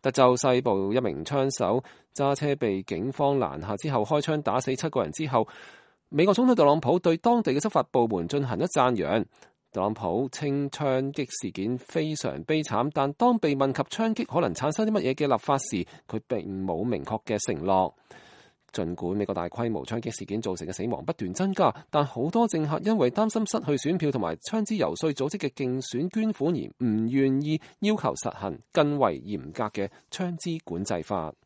德州西部一名槍手揸車被警方攔下之後，開槍打死7個人之後，美國總統特朗普對當地嘅執法部門進行咗讚揚。特朗普稱槍擊事件非常悲慘，但當被問及槍擊可能產生啲乜嘢嘅立法時，佢並冇明確嘅承諾。儘管美國大規模槍擊事件造成嘅死亡不斷增加，但好多政客因為擔心失去選票同埋槍支遊說組織嘅競選捐款而唔願意要求實行更為嚴格嘅槍支管制法。